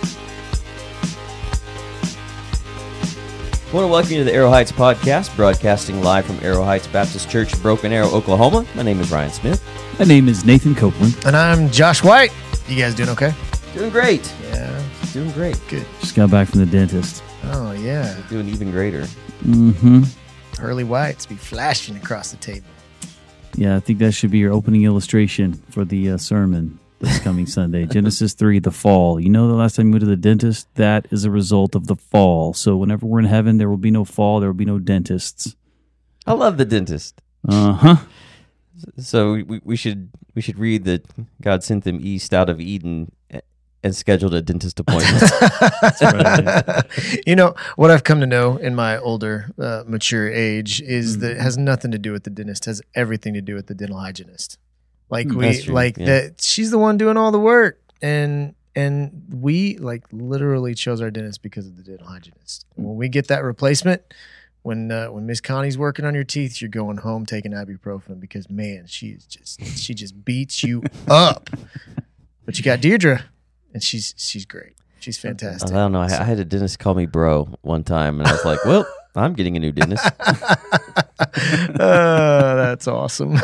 I want to welcome you to the Arrow Heights Podcast, broadcasting live from Arrow Heights Baptist Church, Broken Arrow, Oklahoma. My name is Ryan Smith. My name is Nathan Copeland. And I'm Josh White. You guys doing okay? Doing great. Yeah. Doing great. Good. Just got back from the dentist. Oh, yeah. Doing even greater. Mm-hmm. Pearly whites be flashing across the table. Yeah, I think that should be your opening illustration for the sermon this coming Sunday. Genesis 3, the fall. You know, the last time you went to the dentist, that is a result of the fall. So whenever we're in heaven, there will be no fall. There will be no dentists. I love the dentist. Uh-huh. So we should read that God sent them east out of Eden and scheduled a dentist appointment. That's right. You know, what I've come to know in my older, mature age is that it has nothing to do with the dentist. It has everything to do with the dental hygienist. Like that she's the one doing all the work. And we like literally chose our dentist because of the dental hygienist. When we get that replacement, when Miss Connie's working on your teeth, you're going home taking ibuprofen because man, she just beats you up. But you got Deirdre, and she's great. She's fantastic. I don't know. I had a dentist call me bro one time, and I was like, well, I'm getting a new dentist. That's awesome.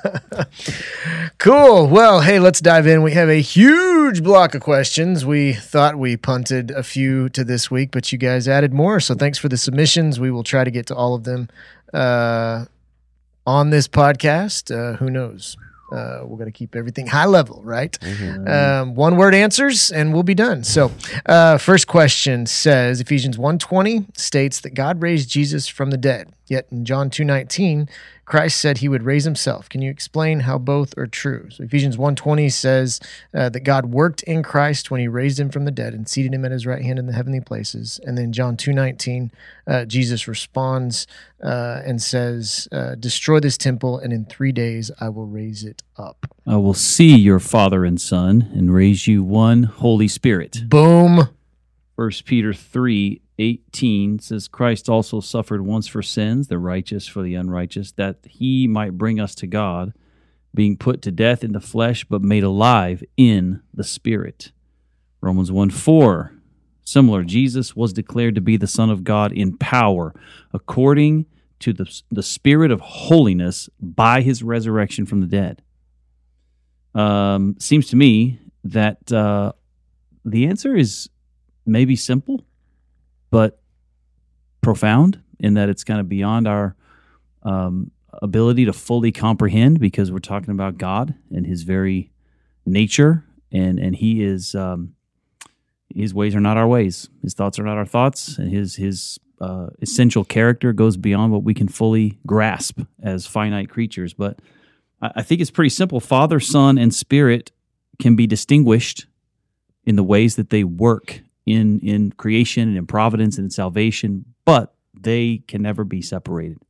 Cool. Well, hey, let's dive in. We have a huge block of questions. We thought we punted a few to this week, but you guys added more. So thanks for the submissions. We will try to get to all of them on this podcast. Who knows? We're going to keep everything high level, right? Mm-hmm. One word answers and we'll be done. So first question says, Ephesians 1:20 states that God raised Jesus from the dead. Yet in John 2:19, Christ said he would raise himself. Can you explain how both are true? So Ephesians 1:20 says that God worked in Christ when he raised him from the dead and seated him at his right hand in the heavenly places. And then John 2:19, Jesus responds and says, destroy this temple, and in 3 days I will raise it up. I will see your Father and Son and raise you one Holy Spirit. Boom. 1 Peter 3:18 says, Christ also suffered once for sins, the righteous for the unrighteous, that he might bring us to God, being put to death in the flesh, but made alive in the Spirit. Romans 1:4, similar, Jesus was declared to be the Son of God in power, according to the Spirit of holiness by his resurrection from the dead. Seems to me that the answer is maybe simple, but profound in that it's kind of beyond our ability to fully comprehend, because we're talking about God and his very nature, and he is his ways are not our ways, his thoughts are not our thoughts, and his essential character goes beyond what we can fully grasp as finite creatures. But I think it's pretty simple. Father, Son, and Spirit can be distinguished in the ways that they work in creation and in providence and in salvation, but they can never be separated.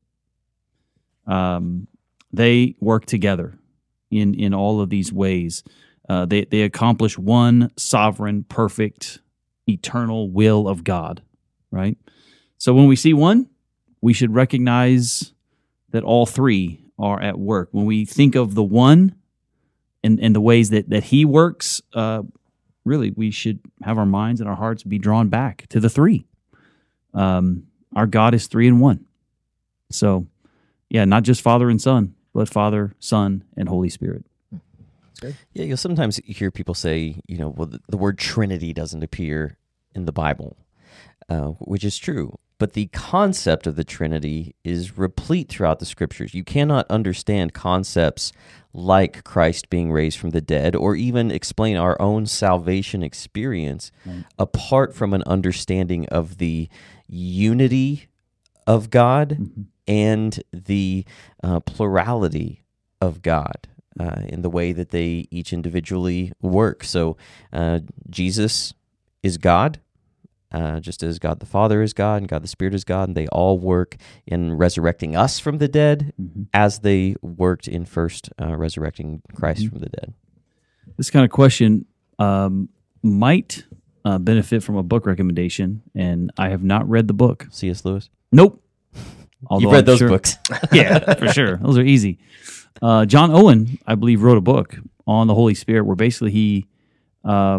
They work together in all of these ways. They accomplish one sovereign, perfect, eternal will of God, right? So when we see one, we should recognize that all three are at work. When we think of the one and the ways that he works, really, we should have our minds and our hearts be drawn back to the three. Our God is 3 in 1. So, yeah, not just Father and Son, but Father, Son, and Holy Spirit. That's good. Yeah, you'll sometimes hear people say, well, the word Trinity doesn't appear in the Bible, which is true. But the concept of the Trinity is replete throughout the Scriptures. You cannot understand concepts like Christ being raised from the dead, or even explain our own salvation experience apart from an understanding of the unity of God and the plurality of God in the way that they each individually work. So Jesus is God. Just as God the Father is God and God the Spirit is God, and they all work in resurrecting us from the dead as they worked in first resurrecting Christ from the dead. This kind of question might benefit from a book recommendation, and I have not read the book. C.S. Lewis? Nope. You've read those books. Yeah, for sure. Those are easy. John Owen, I believe, wrote a book on the Holy Spirit where basically he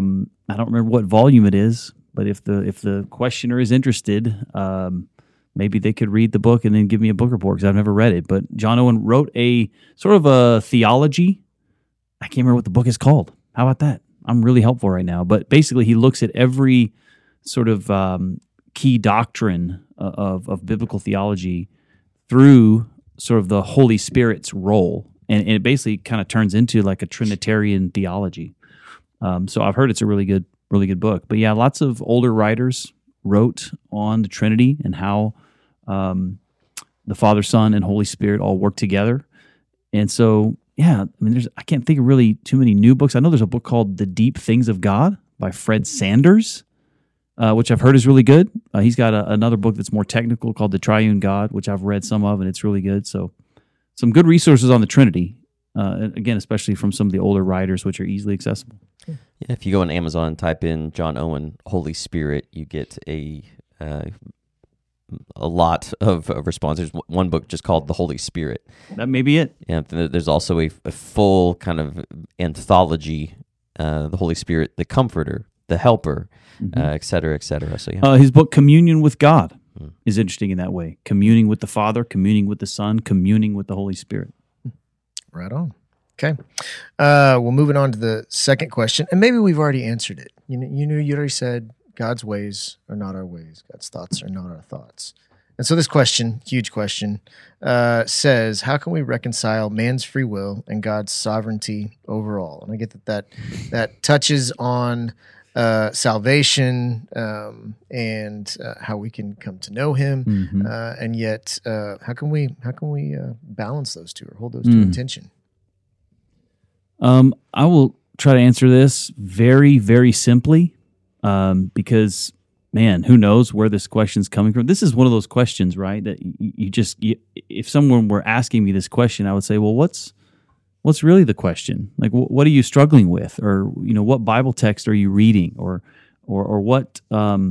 I don't remember what volume it is, but if the questioner is interested, maybe they could read the book and then give me a book report because I've never read it. But John Owen wrote a sort of a theology. I can't remember what the book is called. How about that? I'm really helpful right now. But basically, he looks at every sort of key doctrine of biblical theology through sort of the Holy Spirit's role. And it basically kind of turns into like a Trinitarian theology. So I've heard it's a really good book. But yeah, lots of older writers wrote on the Trinity and how the Father, Son, and Holy Spirit all work together. And so, yeah, I mean, I can't think of really too many new books. I know there's a book called The Deep Things of God by Fred Sanders, which I've heard is really good. He's got another book that's more technical called The Triune God, which I've read some of, and it's really good. So some good resources on the Trinity, again, especially from some of the older writers, which are easily accessible. Yeah, if you go on Amazon and type in John Owen, Holy Spirit, you get a lot of responses. There's one book just called The Holy Spirit. That may be it. Yeah, there's also a full kind of anthology, The Holy Spirit, the Comforter, the Helper, et cetera, et cetera. So yeah. His book, Communion with God, is interesting in that way. Communing with the Father, communing with the Son, communing with the Holy Spirit. Right on. Okay. Well, moving on to the second question, and maybe we've already answered it. You already said God's ways are not our ways. God's thoughts are not our thoughts. And so this question, huge question, says, how can we reconcile man's free will and God's sovereignty overall? And I get that touches on salvation and how we can come to know Him, and yet how can we balance those two or hold those two in tension? I will try to answer this very, very simply, because, man, who knows where this question's coming from? This is one of those questions, right? That if someone were asking me this question, I would say, well, what's really the question? Like, what are you struggling with, or what Bible text are you reading, or what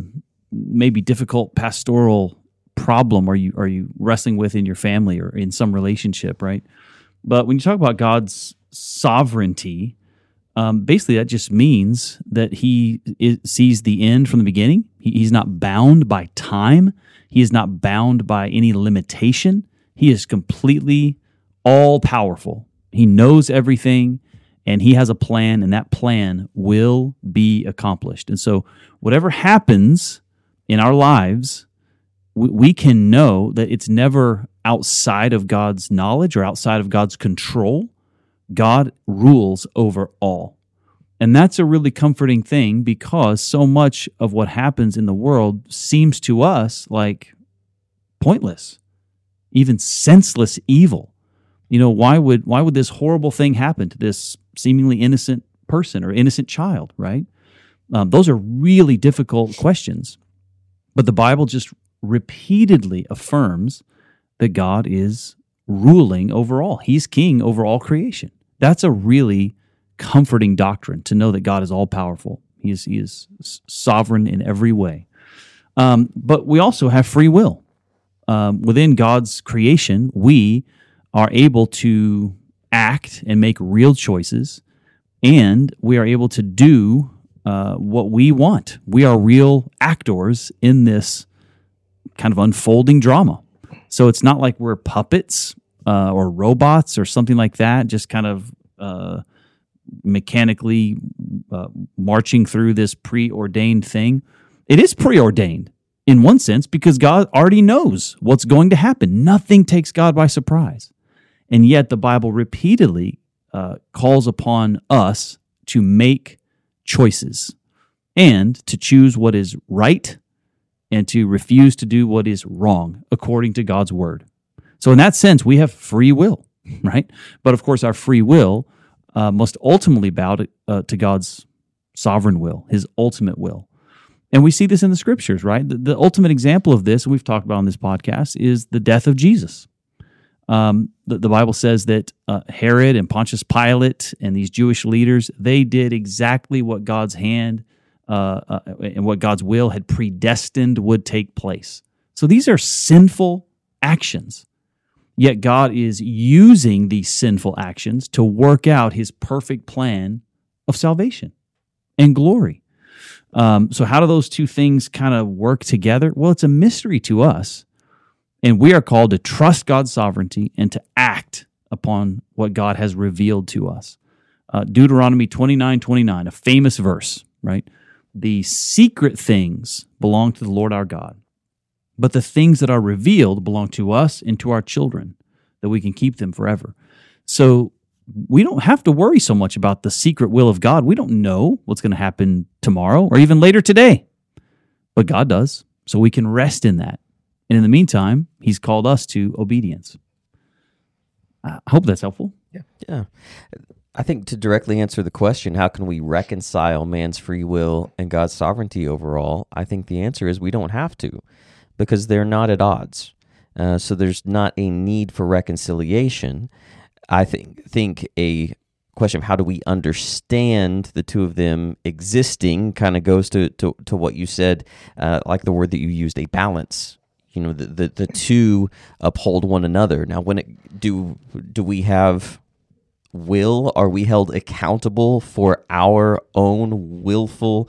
maybe difficult pastoral problem are you wrestling with in your family or in some relationship, right? But when you talk about God's sovereignty, basically that just means that He sees the end from the beginning. He's not bound by time. He is not bound by any limitation. He is completely all-powerful. He knows everything, and He has a plan, and that plan will be accomplished. And so whatever happens in our lives, we can know that it's never outside of God's knowledge or outside of God's control. God rules over all. And that's a really comforting thing, because so much of what happens in the world seems to us like pointless, even senseless evil. Why would this horrible thing happen to this seemingly innocent person or innocent child, right? Those are really difficult questions. But the Bible just repeatedly affirms that God is ruling over all. He's king over all creation. That's a really comforting doctrine, to know that God is all-powerful. He is sovereign in every way. But we also have free will. Within God's creation, we are able to act and make real choices, and we are able to do what we want. We are real actors in this kind of unfolding drama. So it's not like we're puppets or robots or something like that, just kind of mechanically marching through this preordained thing. It is preordained in one sense, because God already knows what's going to happen. Nothing takes God by surprise. And yet the Bible repeatedly calls upon us to make choices and to choose what is right and to refuse to do what is wrong according to God's word. So in that sense, we have free will, right? But of course, our free will must ultimately bow to God's sovereign will, His ultimate will. And we see this in the Scriptures, right? The ultimate example of this, and we've talked about on this podcast, is the death of Jesus. The Bible says that Herod and Pontius Pilate and these Jewish leaders, they did exactly what God's hand and what God's will had predestined would take place. So these are sinful actions. Yet God is using these sinful actions to work out His perfect plan of salvation and glory. So how do those two things kind of work together? Well, it's a mystery to us, and we are called to trust God's sovereignty and to act upon what God has revealed to us. Deuteronomy 29:29, a famous verse, right? The secret things belong to the Lord our God, but the things that are revealed belong to us and to our children, that we can keep them forever. So we don't have to worry so much about the secret will of God. We don't know what's going to happen tomorrow or even later today, but God does. So we can rest in that. And in the meantime, He's called us to obedience. I hope that's helpful. Yeah. I think to directly answer the question, how can we reconcile man's free will and God's sovereignty overall? I think the answer is we don't have to, because they're not at odds. So there's not a need for reconciliation. I think a question of how do we understand the two of them existing kind of goes to what you said, like the word that you used, a balance. You know, the two uphold one another. Now, do we have will? Are we held accountable for our own willful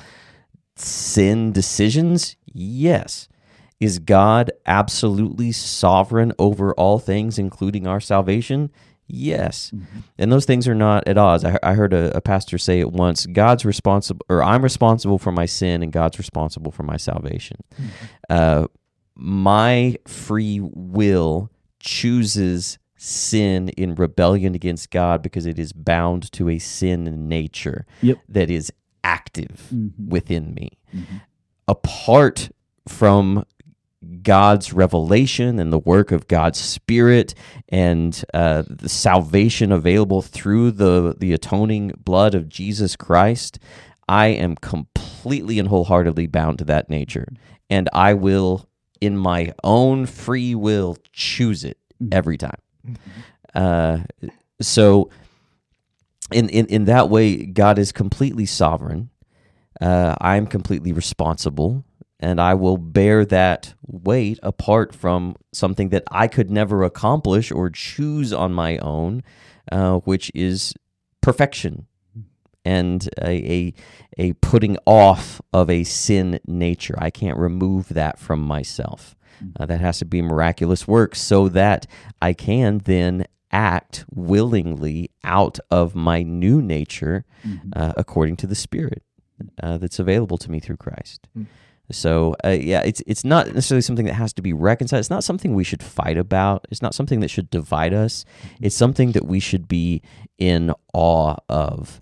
sin decisions? Yes. Is God absolutely sovereign over all things, including our salvation? Yes. Mm-hmm. And those things are not at odds. I heard a pastor say it once, God's responsible, or I'm responsible for my sin and God's responsible for my salvation. Mm-hmm. My free will chooses sin in rebellion against God because it is bound to a sin nature that is active within me. Mm-hmm. Apart from God's revelation and the work of God's Spirit and the salvation available through the atoning blood of Jesus Christ, I am completely and wholeheartedly bound to that nature. And I will, in my own free will, choose it every time. So in that way, God is completely sovereign. I'm completely responsible, and I will bear that weight apart from something that I could never accomplish or choose on my own, which is perfection and a putting off of a sin nature. I can't remove that from myself. That has to be miraculous work so that I can then act willingly out of my new nature according to the Spirit that's available to me through Christ. So, it's not necessarily something that has to be reconciled. It's not something we should fight about. It's not something that should divide us. It's something that we should be in awe of.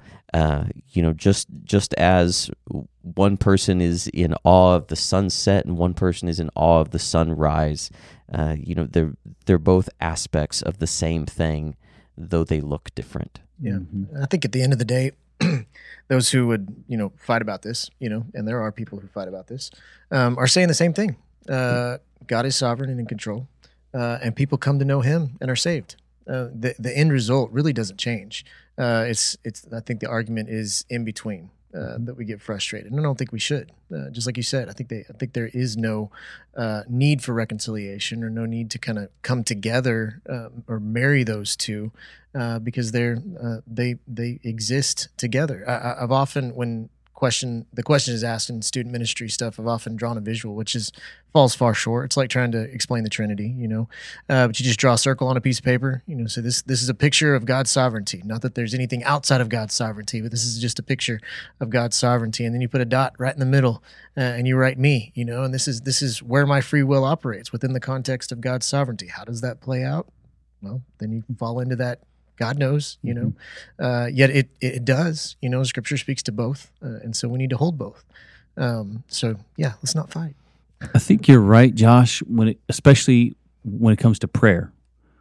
Just as one person is in awe of the sunset and one person is in awe of the sunrise, they're both aspects of the same thing, though they look different. Yeah, I think at the end of the day, those who would, fight about this, and there are people who fight about this, are saying the same thing. God is sovereign and in control, and people come to know Him and are saved. The end result really doesn't change. I think the argument is in between that we get frustrated, and I don't think we should. Just like you said, I think there is no need for reconciliation or no need to kind of come together or marry those two because they exist together. I've often, when the question is asked in student ministry stuff, I've often drawn a visual, which falls far short. It's like trying to explain the Trinity, but you just draw a circle on a piece of paper, so this is a picture of God's sovereignty. Not that there's anything outside of God's sovereignty, but this is just a picture of God's sovereignty. And then you put a dot right in the middle and you write me, and this is where my free will operates within the context of God's sovereignty. How does that play out? Well, then you fall into that. God knows, yet it does, Scripture speaks to both. And so we need to hold both. Let's not fight. I think you're right, Josh, especially when it comes to prayer.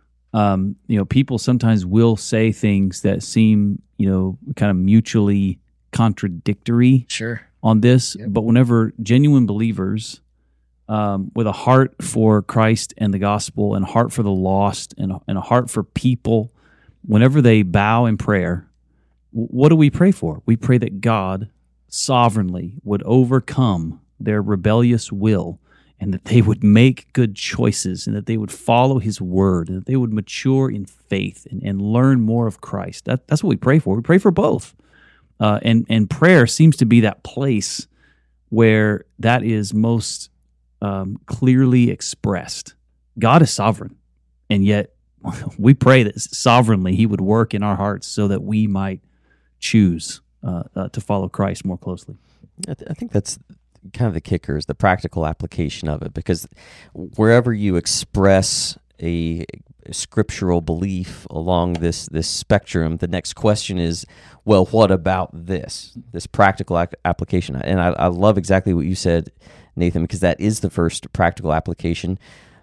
People sometimes will say things that seem, kind of mutually contradictory on this. Yep. But whenever genuine believers with a heart for Christ and the gospel and a heart for the lost and a heart for people, whenever they bow in prayer, what do we pray for? We pray that God sovereignly would overcome their rebellious will and that they would make good choices and that they would follow His word and that they would mature in faith and learn more of Christ. That's what we pray for. We pray for both. And prayer seems to be that place where that is most clearly expressed. God is sovereign, and yet we pray that sovereignly He would work in our hearts so that we might choose to follow Christ more closely. I think that's kind of the kicker, is the practical application of it, because wherever you express a scriptural belief along this spectrum, the next question is, well, what about this practical application? And I love exactly what you said, Nathan, because that is the first practical application.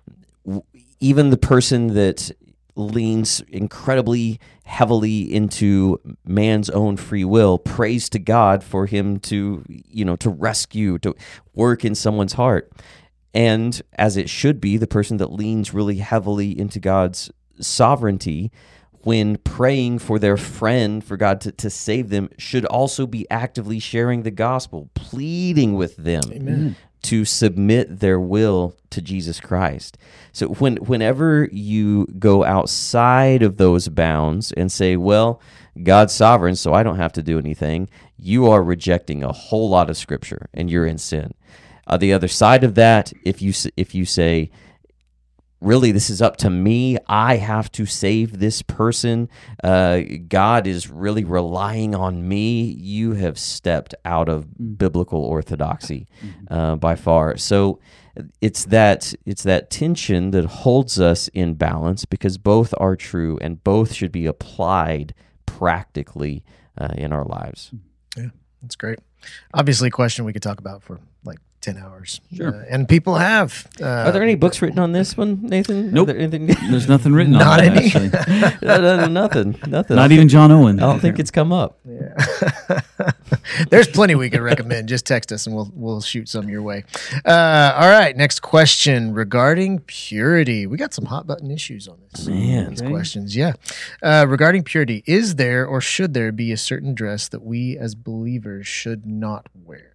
Even the person that leans incredibly heavily into man's own free will prays to God for him to rescue, to work in someone's heart. And as it should be, the person that leans really heavily into God's sovereignty when praying for their friend, for God to save them, should also be actively sharing the gospel, pleading with them. Amen. To submit their will to Jesus Christ. So whenever you go outside of those bounds and say, well, God's sovereign, so I don't have to do anything, you are rejecting a whole lot of Scripture, and you're in sin. The other side of that, if you say, really, this is up to me, I have to save this person, God is really relying on me, you have stepped out of biblical orthodoxy by far. So it's that tension that holds us in balance, because both are true and both should be applied practically in our lives. Yeah, that's great. Obviously, a question we could talk about for like 10 hours. Sure. And people have. Are there any books written on this one, Nathan? Nope. There's nothing written on Not that, any? actually. No, nothing. Not even John Owen. I don't think it's come up. Yeah. There's plenty we could recommend. Just text us and we'll shoot some your way. All right. Next question regarding purity. We got some hot button issues on this. Man. These questions. Yeah. Regarding purity, is there or should there be a certain dress that we as believers should not wear?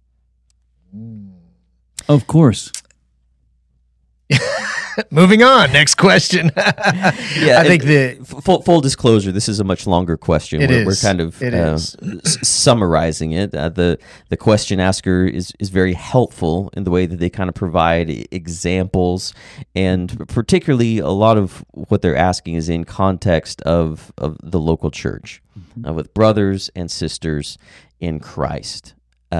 Of course. Moving on. Next question. Yeah, I think full disclosure, this is a much longer question. We're kind of summarizing it. The question asker is very helpful in the way that they kind of provide examples, and particularly a lot of what they're asking is in context of the local church, with brothers and sisters in Christ.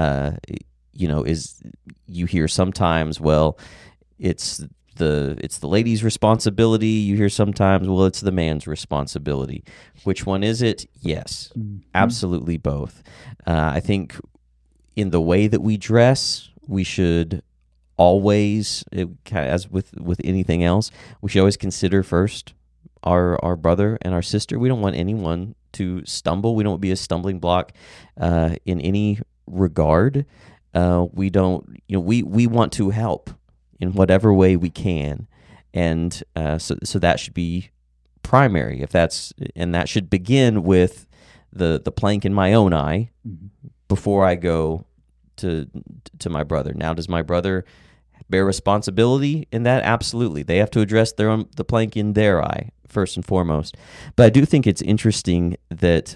Is you hear sometimes, well, it's the lady's responsibility. You hear sometimes, well, it's the man's responsibility. Which one is it? Yes, absolutely both. I think in the way that we dress, we should always, as with anything else, we should always consider first our brother and our sister. We don't want anyone to stumble. We don't want to be a stumbling block in any regard. We don't, we want to help in whatever way we can, and so that should be primary. And that should begin with the plank in my own eye before I go to my brother. Now, does my brother bear responsibility in that? Absolutely, they have to address the plank in their eye first and foremost. But I do think it's interesting that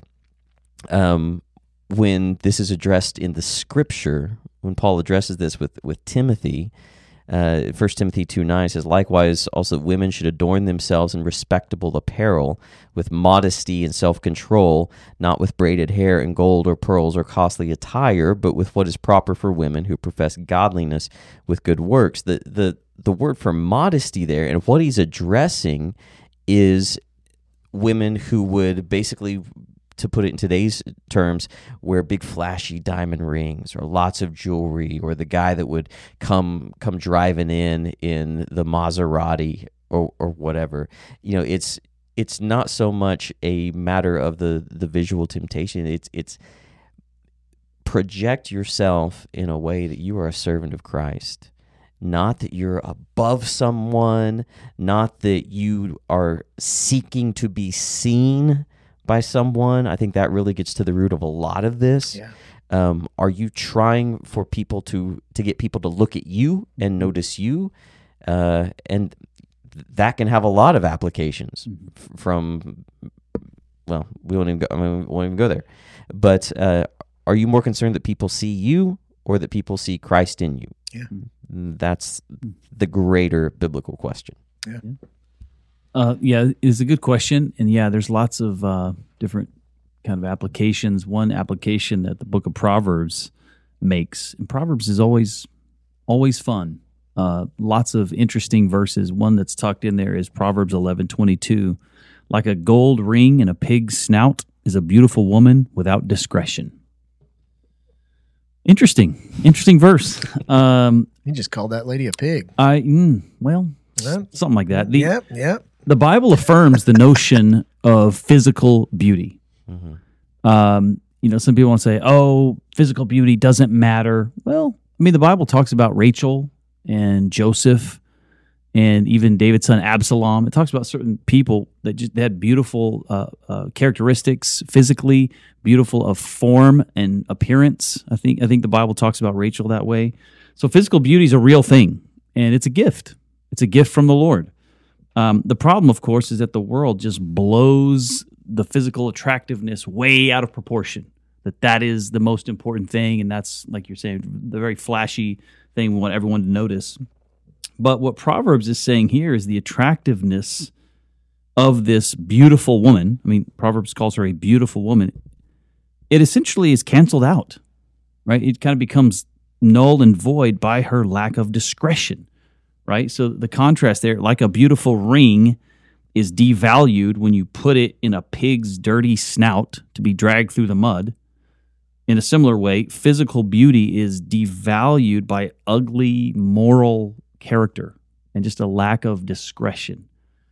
when this is addressed in the Scripture, when Paul addresses this with Timothy, 1 Timothy 2:9 says, likewise also women should adorn themselves in respectable apparel, with modesty and self-control, not with braided hair and gold or pearls or costly attire, but with what is proper for women who profess godliness with good works. The word for modesty there, and what he's addressing, is women who would basically, to put it in today's terms, wear big flashy diamond rings or lots of jewelry, or the guy that would come driving in the Maserati or whatever. It's not so much a matter of the visual temptation. It's project yourself in a way that you are a servant of Christ. Not that you're above someone, not that you are seeking to be seen by someone. I think that really gets to the root of a lot of this. Yeah. Are you trying for people to get people to look at you and notice you? And that can have a lot of applications from, well, we won't even go there. But are you more concerned that people see you, or that people see Christ in you? Yeah. That's the greater biblical question. Yeah, it's a good question. And yeah, there's lots of different kind of applications. One application that the book of Proverbs makes, and Proverbs is always fun. Lots of interesting verses. One that's tucked in there is Proverbs 11:22. Like a gold ring in a pig's snout is a beautiful woman without discretion. Interesting verse. You just called that lady a pig. Well, Yeah. something like that. Yep. The Bible affirms the notion of physical beauty. Some people want to say, "Oh, physical beauty doesn't matter." Well, I mean, the Bible talks about Rachel and Joseph, and even David's son Absalom. It talks about certain people that they had beautiful characteristics, physically beautiful of form and appearance. I think the Bible talks about Rachel that way. So physical beauty is a real thing, and it's a gift. It's a gift from the Lord. The problem, of course, is that the world just blows the physical attractiveness way out of proportion. That is the most important thing, and that's, like you're saying, the very flashy thing we want everyone to notice. But what Proverbs is saying here is the attractiveness of this beautiful woman. I mean, Proverbs calls her a beautiful woman. It essentially is canceled out, right? It kind of becomes null and void by her lack of discretion, right? So the contrast there, like a beautiful ring, is devalued when you put it in a pig's dirty snout to be dragged through the mud. In a similar way, physical beauty is devalued by ugly moral character and just a lack of discretion.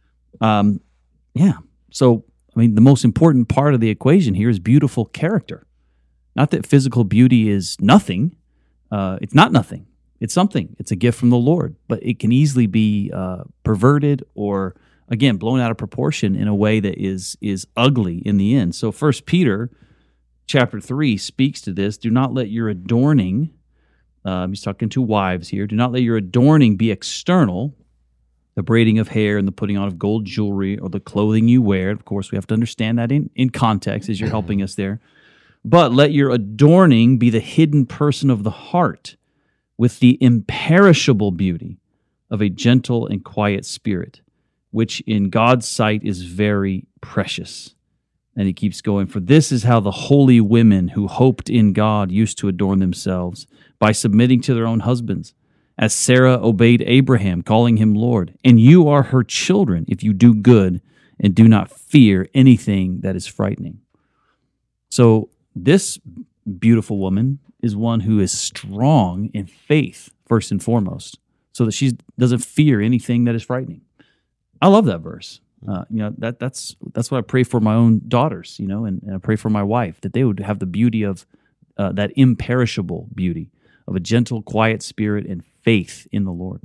So, I mean, the most important part of the equation here is beautiful character. Not that physical beauty is nothing. It's not nothing. It's something. It's a gift from the Lord. But it can easily be perverted or, again, blown out of proportion in a way that is ugly in the end. So 1 Peter chapter 3 speaks to this. Do not let your adorning, he's talking to wives here, do not let your adorning be external, the braiding of hair and the putting on of gold jewelry or the clothing you wear. Of course, we have to understand that in context as you're helping us there. But let your adorning be the hidden person of the heart with the imperishable beauty of a gentle and quiet spirit, which in God's sight is very precious. And he keeps going, for this is how the holy women who hoped in God used to adorn themselves, by submitting to their own husbands, as Sarah obeyed Abraham, calling him Lord. And you are her children if you do good and do not fear anything that is frightening. So this beautiful woman is one who is strong in faith, first and foremost, so that she doesn't fear anything that is frightening. I love that verse. That's what I pray for my own daughters, and I pray for my wife, that they would have the beauty of that imperishable beauty of a gentle, quiet spirit and faith in the Lord.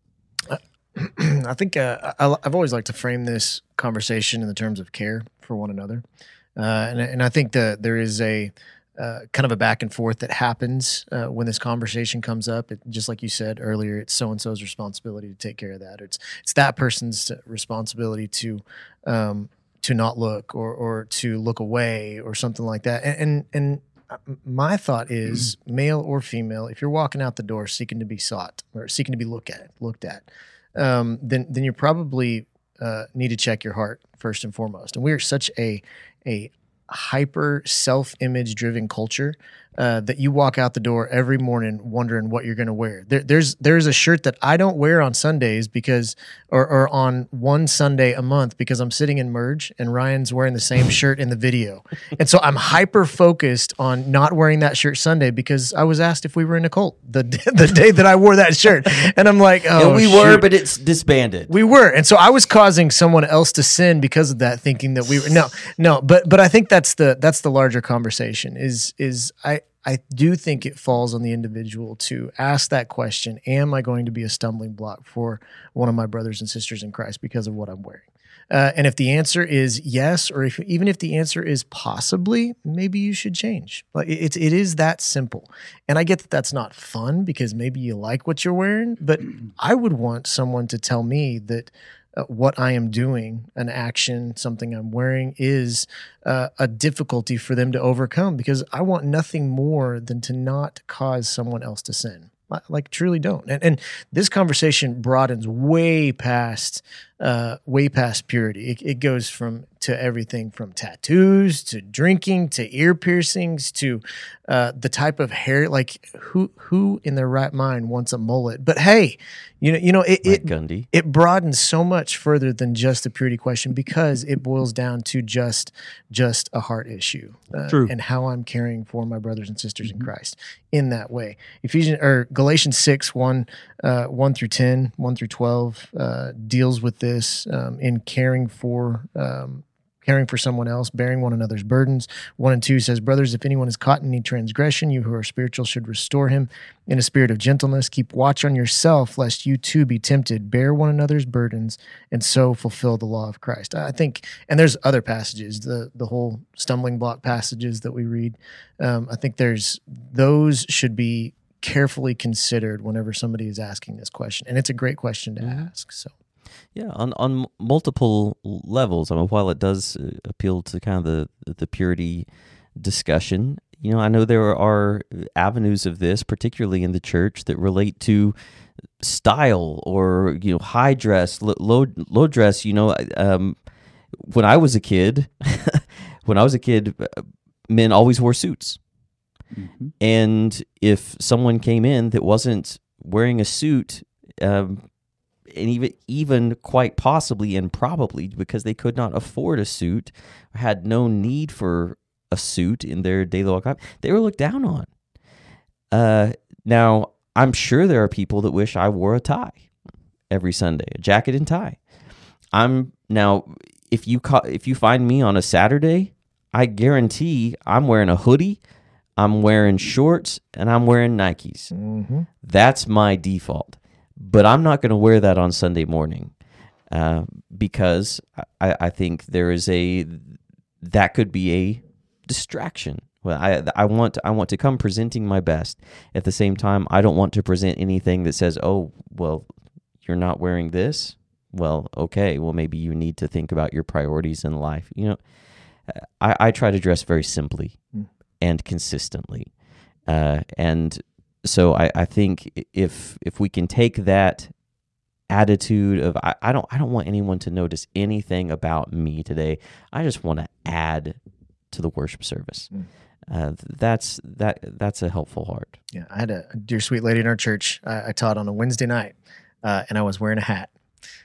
I think I've always liked to frame this conversation in the terms of care for one another. And I think that there is a kind of a back and forth that happens when this conversation comes up. Just like you said earlier, it's so-and-so's responsibility to take care of that. Or it's that person's responsibility to not look or to look away or something like that. And my thought is, male or female, if you're walking out the door seeking to be sought or seeking to be looked at, then you probably need to check your heart first and foremost. And we are such a hyper self-image driven culture that you walk out the door every morning wondering what you're going to wear. There's a shirt that I don't wear on Sundays because, or on one Sunday a month, because I'm sitting in Merge and Ryan's wearing the same shirt in the video. And so I'm hyper focused on not wearing that shirt Sunday because I was asked if we were in a cult the day that I wore that shirt. And I'm like, oh, and we were, but it's disbanded. We were. And so I was causing someone else to sin because of that, thinking that we were, no, but I think that's the larger conversation is I do think it falls on the individual to ask that question, am I going to be a stumbling block for one of my brothers and sisters in Christ because of what I'm wearing? And if the answer is yes, or even if the answer is possibly, maybe you should change. Like it is that simple. And I get that that's not fun because maybe you like what you're wearing, but I would want someone to tell me that what I am doing, an action, something I'm wearing, is a difficulty for them to overcome, because I want nothing more than to not cause someone else to sin. Like truly don't. And this conversation broadens way past purity. It goes to everything from tattoos to drinking to ear piercings to the type of hair. Like who in their right mind wants a mullet? But hey, it broadens so much further than just a purity question, because it boils down to just a heart issue. True. And how I'm caring for my brothers and sisters in Christ in that way. Galatians 6, 1 through 10, 1 through 12 deals with this in caring for someone else, bearing one another's burdens. 1 and 2 says, brothers, if anyone is caught in any transgression, you who are spiritual should restore him in a spirit of gentleness. Keep watch on yourself, lest you too be tempted. Bear one another's burdens, and so fulfill the law of Christ. I think, and there's other passages, the whole stumbling block passages that we read. I think those should be carefully considered whenever somebody is asking this question. And it's a great question to ask. So. Yeah, on multiple levels. I mean, while it does appeal to kind of the purity discussion, I know there are avenues of this, particularly in the church, that relate to style or high dress, low dress. When I was a kid, men always wore suits, and if someone came in that wasn't wearing a suit, and even quite possibly and probably because they could not afford a suit, had no need for a suit in their daily life, they were looked down on. Now, I'm sure there are people that wish I wore a tie every Sunday, a jacket and tie. If you find me on a Saturday, I guarantee I'm wearing a hoodie, I'm wearing shorts, and I'm wearing Nikes. Mm-hmm. That's my default. But I'm not going to wear that on Sunday morning because I think that could be a distraction. Well, I want to come presenting my best. At the same time, I don't want to present anything that says, "Oh, well, you're not wearing this." Well, okay. Well, maybe you need to think about your priorities in life. I try to dress very simply and consistently, and. So I think if we can take that attitude of I don't want anyone to notice anything about me today. I just want to add to the worship service. That's a helpful heart. Yeah, I had a dear sweet lady in our church. I taught on a Wednesday night, and I was wearing a hat.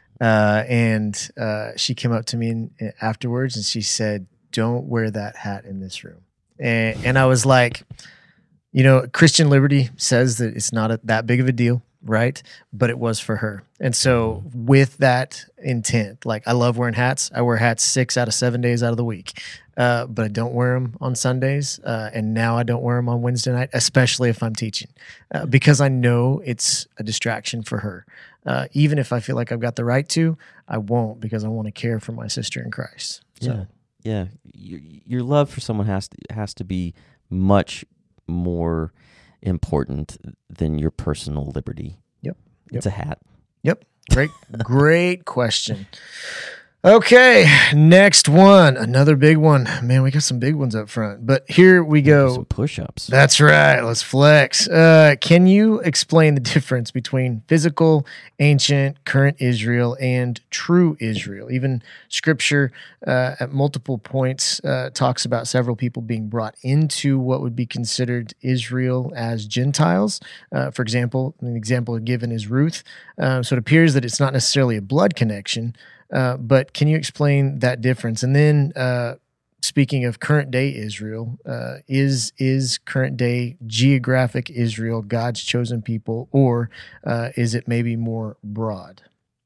And she came up to me afterwards and she said, "Don't wear that hat in this room." And I was like, Christian liberty says that it's not that big of a deal, right? But it was for her. And so with that intent, like I love wearing hats. I wear hats 6 out of 7 days out of the week, but I don't wear them on Sundays. And now I don't wear them on Wednesday night, especially if I'm teaching, because I know it's a distraction for her. Even if I feel like I've got the right to, I won't, because I want to care for my sister in Christ. So. Yeah. Your love for someone has to be much more important than your personal liberty. Yep. It's a hat. Yep. Great question. Okay, next one. Another big one. Man, we got some big ones up front. But here we go. Some push-ups. That's right. Let's flex. Can you explain the difference between physical, ancient, current Israel and true Israel? Even Scripture at multiple points talks about several people being brought into what would be considered Israel as Gentiles. For example, an example given is Ruth. So it appears that it's not necessarily a blood connection, but can you explain that difference? And then, speaking of current day Israel, is current day geographic Israel God's chosen people, or is it maybe more broad?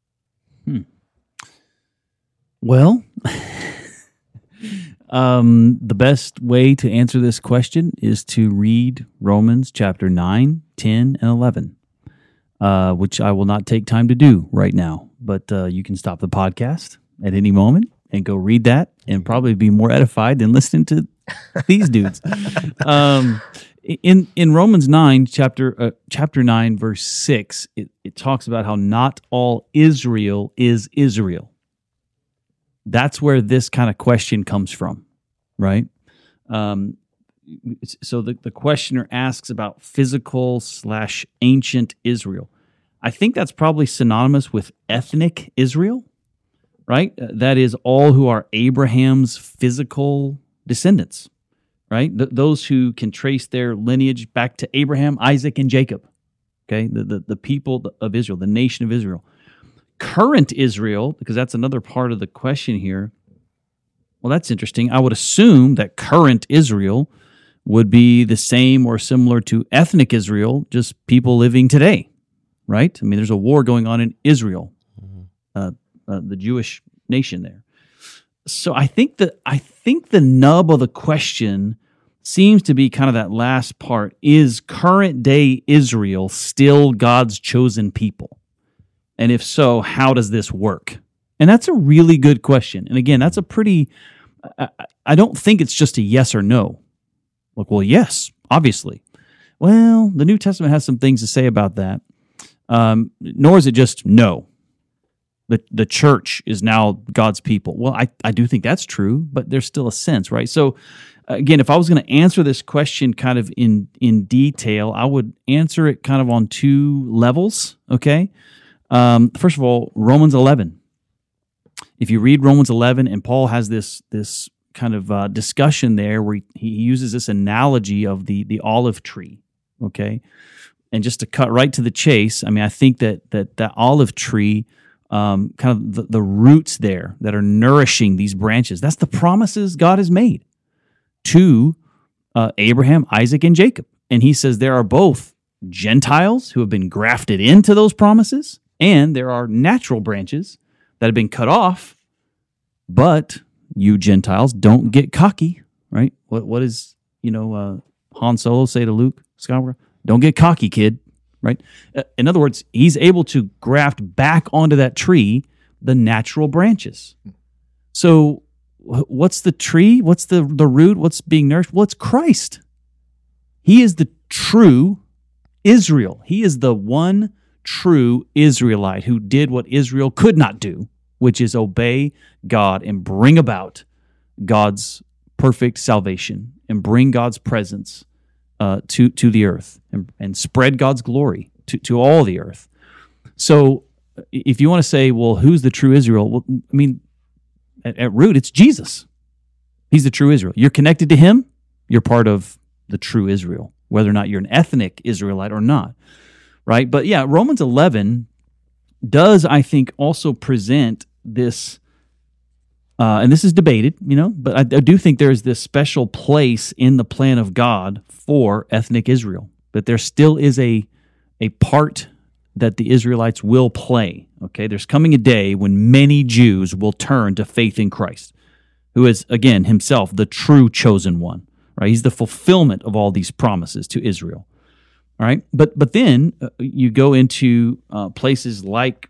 Well, the best way to answer this question is to read Romans chapter 9, 10, and 11. Which I will not take time to do right now, but you can stop the podcast at any moment and go read that and probably be more edified than listening to these dudes. In Romans 9, chapter 9, verse 6, it talks about how not all Israel is Israel. That's where this kind of question comes from, right? So the questioner asks about physical/ancient Israel. I think that's probably synonymous with ethnic Israel, right? That is all who are Abraham's physical descendants, right? Those who can trace their lineage back to Abraham, Isaac, and Jacob, okay? The people of Israel, the nation of Israel. Current Israel, because that's another part of the question here. Well, that's interesting. I would assume that current Israel would be the same or similar to ethnic Israel, just people living today, right? I mean, there's a war going on in Israel, the Jewish nation there. So I think the nub of the question seems to be kind of that last part. Is current day Israel still God's chosen people? And if so, how does this work? And that's a really good question. And again, that's a pretty, I don't think it's just a yes or no. Like, well, yes, obviously. Well, the New Testament has some things to say about that. Nor is it just no. The church is now God's people. Well, I do think that's true, but there's still a sense, right? So, again, if I was going to answer this question kind of in detail, I would answer it kind of on two levels, okay? First of all, Romans 11. If you read Romans 11, and Paul has this kind of discussion there where he uses this analogy of the olive tree, okay? And just to cut right to the chase, I mean, I think that olive tree, kind of the roots there that are nourishing these branches, that's the promises God has made to Abraham, Isaac, and Jacob. And he says there are both Gentiles who have been grafted into those promises, and there are natural branches that have been cut off, but you Gentiles don't get cocky, right? What does Han Solo say to Luke Skywalker? Don't get cocky, kid, right? In other words, he's able to graft back onto that tree the natural branches. So what's the tree? What's the root? What's being nourished? Well, it's Christ. He is the true Israel. He is the one true Israelite who did what Israel could not do, which is obey God and bring about God's perfect salvation and bring God's presence to the earth and spread God's glory to all the earth. So if you want to say, well, who's the true Israel? Well, I mean, at root, it's Jesus. He's the true Israel. You're connected to him, you're part of the true Israel, whether or not you're an ethnic Israelite or not, right? But yeah, Romans 11 does, I think, also present this, and this is debated, but I do think there's this special place in the plan of God for ethnic Israel, that there still is a part that the Israelites will play, okay? There's coming a day when many Jews will turn to faith in Christ, who is, again, himself the true chosen one, right? He's the fulfillment of all these promises to Israel, all right? But then you go into places like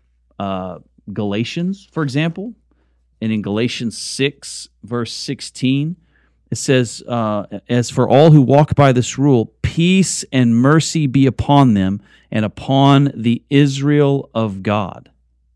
Galatians, for example, and in Galatians 6, verse 16, it says, as for all who walk by this rule, peace and mercy be upon them and upon the Israel of God.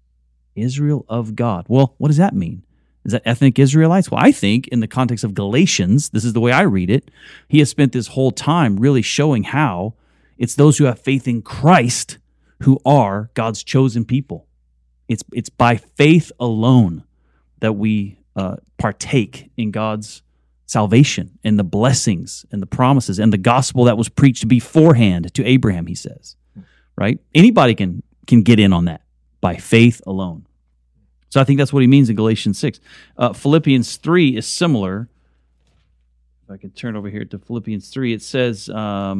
Israel of God. Well, what does that mean? Is that ethnic Israelites? Well, I think in the context of Galatians, this is the way I read it, he has spent this whole time really showing how it's those who have faith in Christ who are God's chosen people. It's by faith alone that we partake in God's salvation and the blessings and the promises and the gospel that was preached beforehand to Abraham, he says, right? Anybody can get in on that by faith alone. So I think that's what he means in Galatians 6. Philippians 3 is similar. If I could turn over here to Philippians 3, it says,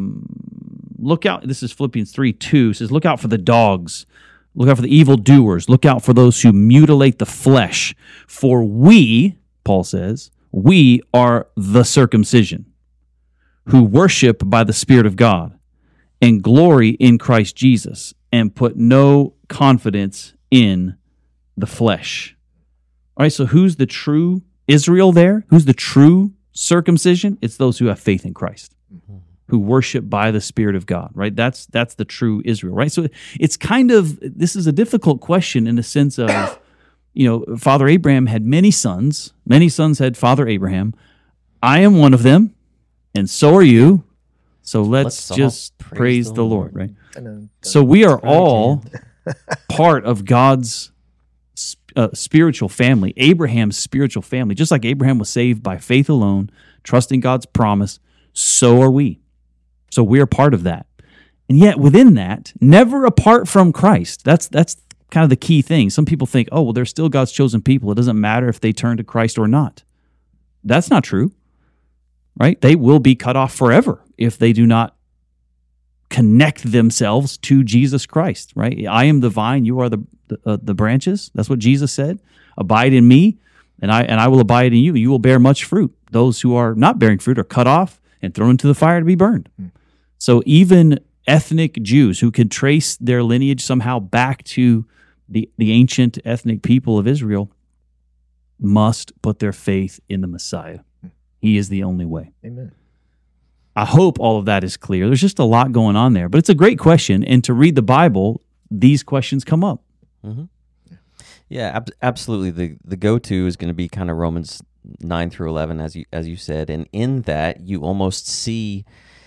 look out, this is Philippians 3:2, it says, look out for the dogs. Look out for the evildoers. Look out for those who mutilate the flesh. For we, Paul says, we are the circumcision, who worship by the Spirit of God, and glory in Christ Jesus, and put no confidence in the flesh. All right, so who's the true Israel there? Who's the true circumcision? It's those who have faith in Christ. who worship by the Spirit of God, right? That's the true Israel, right? So it's kind of, this is a difficult question in the sense of, Father Abraham had many sons had Father Abraham. I am one of them, and so are you. So let's just praise the Lord, right? So we are all part of God's spiritual family, Abraham's spiritual family. Just like Abraham was saved by faith alone, trusting God's promise, so are we. So we are part of that. And yet within that, never apart from Christ. That's kind of the key thing. Some people think, oh, well, they're still God's chosen people. It doesn't matter if they turn to Christ or not. That's not true, right? They will be cut off forever if they do not connect themselves to Jesus Christ, right? I am the vine, you are the branches. That's what Jesus said. Abide in me, and I will abide in you. You will bear much fruit. Those who are not bearing fruit are cut off and thrown into the fire to be burned. So even ethnic Jews who could trace their lineage somehow back to the ancient ethnic people of Israel must put their faith in the Messiah. He is the only way. Amen. I hope all of that is clear. There's just a lot going on there, but it's a great question. And to read the Bible, these questions come up. Mm-hmm. Yeah, absolutely. The go-to is going to be kind of Romans 9 through 11, as you said, and in that you almost see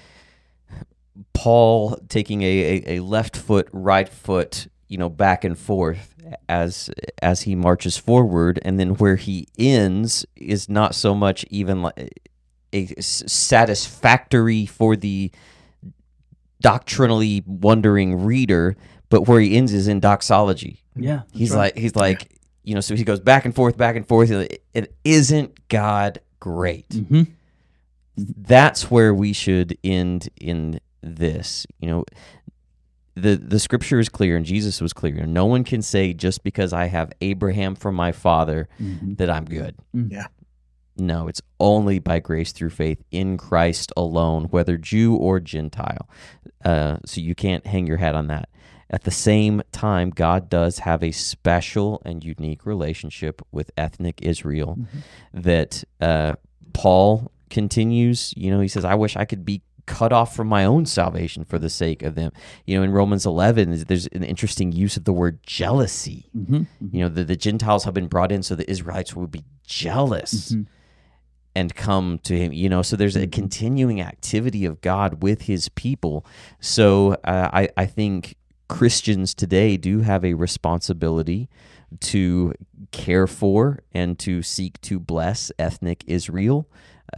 Paul taking a left foot, right foot, back and forth as he marches forward, and then where he ends is not so much even like a satisfactory for the doctrinally wondering reader, but where he ends is in doxology. Yeah, he's like, so he goes back and forth. It isn't God great? Mm-hmm. That's where we should end in this. The scripture is clear, and Jesus was clear. No one can say just because I have Abraham for my father that I'm good. Yeah. No, it's only by grace through faith in Christ alone, whether Jew or Gentile. So you can't hang your hat on that. At the same time, God does have a special and unique relationship with ethnic Israel that Paul continues. He says, I wish I could be cut off from my own salvation for the sake of them. In Romans 11, there's an interesting use of the word jealousy. The Gentiles have been brought in so the Israelites would be jealous and come to him. So there's a continuing activity of God with his people. So I think Christians today do have a responsibility to care for and to seek to bless ethnic Israel,